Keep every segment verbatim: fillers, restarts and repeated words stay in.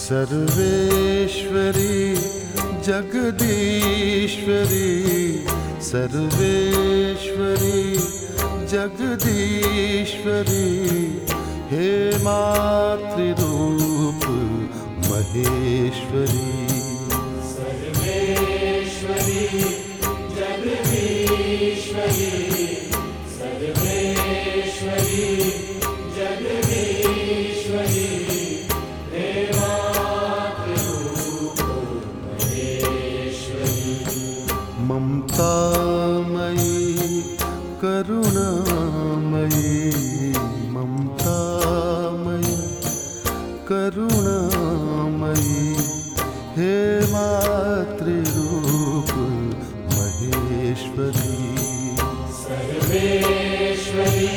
सर्वेश्वरी जगदीश्वरी, सर्वेश्वरी जगदीश्वरी, हे मातृरूप महेश्वरी। सर्वेश्वरी जगदीश्वरी, सर्वेश्वरी जगदीश्वरी, हे मातृरूप महेश्वरी। ममतामयी करुणामयी, ममतामयी करुणामयी, हे मातृरूप महेश्वरी। सर्वेश्वरी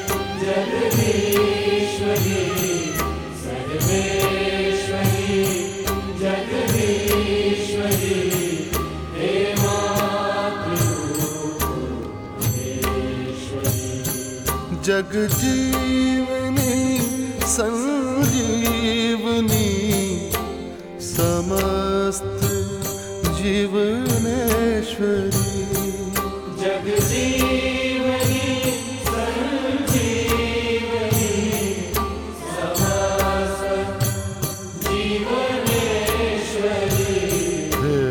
जगदीश्वरी, सर्वेश्वरी जगदीश्वरी, हे मातृरूप महेश्वरी। जगजीवनी संजीवनी, समस्त जीवनेश्वरी। जगजीवनी संजीवनी, समस्त जीवनेश्वरी, हे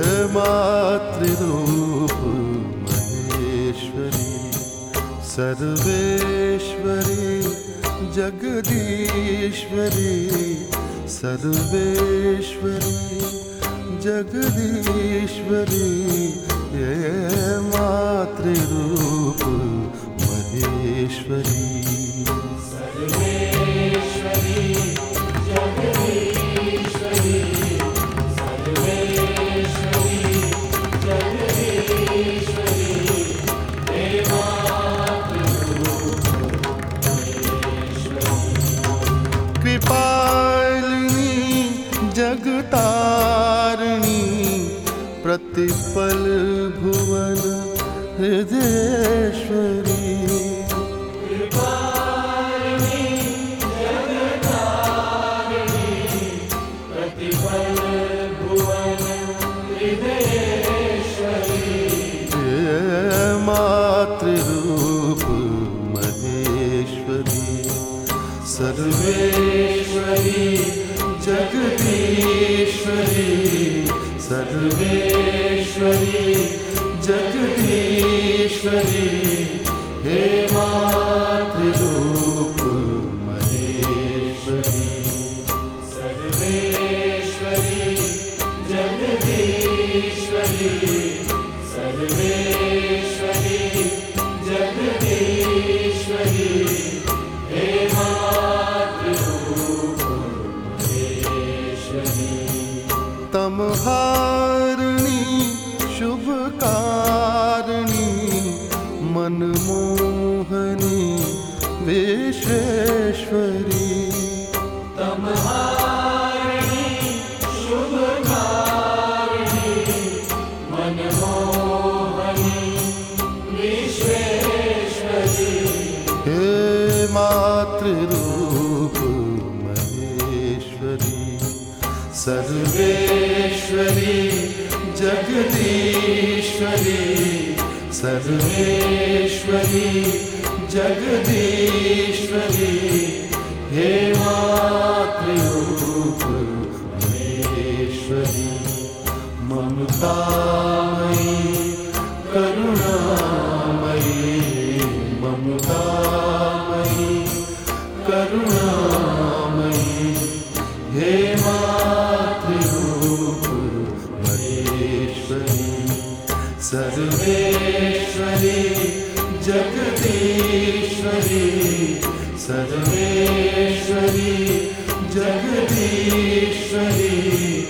मातृरूप महेश्वरी। सर्वेश्वरी जगदीश्वरी, सर्वेश्वरी जगदीश्वरी, हे मातृरूप महेश्वरी। सर्वेश्वरी जगदीश्वरी, सर्वेश्वरी जगदीश्वरी, हे मातृरूप महेश्वरी। कृपालिनी जगतारिणी, प्रतिपल भुवन हृदयेश्वरी। कृपालिनी जगतारिणी, प्रतिपल भुवन हृदयेश्वरी, हे मातृरूप महेश्वरी। सर्वेश्वरी जगदीश्वरी, सर्वेश्वरी जगदीश्वरी, हे मातृरूप महेश्वरी। सर्वेश्वरी जगदीश्वरी, सर्वेश्वरी जगदीश्वरी, हे मातृरूप महेश्वरी। तमहारिणी शुभकारिणी, मनमोहनी विश्वेश्वरी। तमहारिणी शुभकारिणी, मनमोहनी विश्वेश्वरी, हे मातृरूप महेश्वरी। सर्वेश्वरी जगदीश्वरी, सर्वेश्वरी जगदीश्वरी, हे मातृरूप महेश्वरी। ममतामयी करुणामयी, ममतामयी करुणामयी, हे मातृरूप महेश्वरी। सर्वेश्वरी जगदीश्वरी, सर्वेश्वरी जगदीश्वरी,